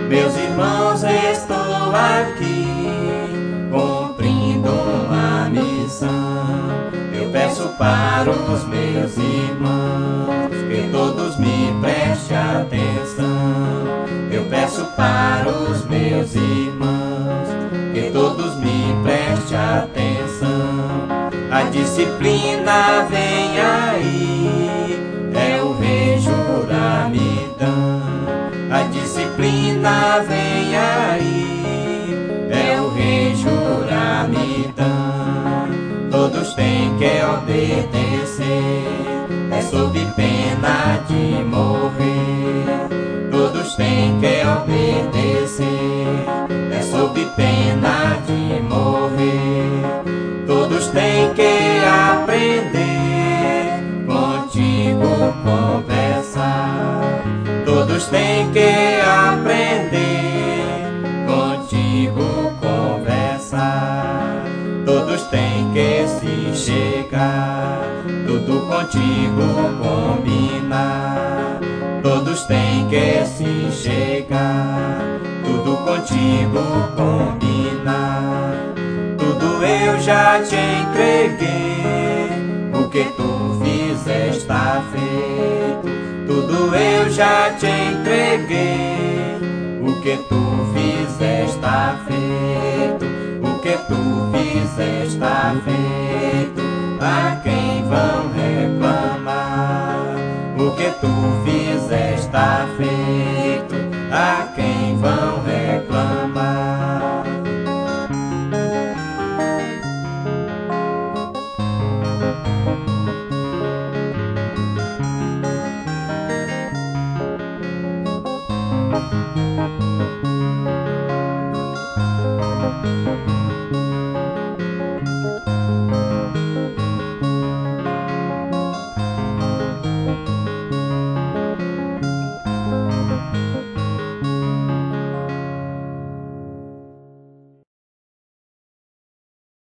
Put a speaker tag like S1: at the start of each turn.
S1: Meus irmãos, estou aqui cumprindo uma missão. Eu peço para os meus irmãos que todos me prestem atenção. Eu peço para os meus irmãos que todos me prestem atenção. A disciplina vem aí, é o rei Juramidão. A disciplina vem aí, é o rei Juramidão. Todos têm que obedecer, é sob pena de morrer. Todos têm que obedecer, é sob pena de morrer. Todos têm que aprender, contigo conversar. Todos têm que aprender, contigo conversar. Todos têm que se chegar, tudo contigo combinar. Todos têm que se chegar, tudo contigo combinar. Tudo eu já te entreguei, o que tu fizer está feito. Tudo eu já te entreguei, o que tu fizer está feito. O que tu fizer está feito. A quem vão reclamar? O que tu fizer está feito. A quem vão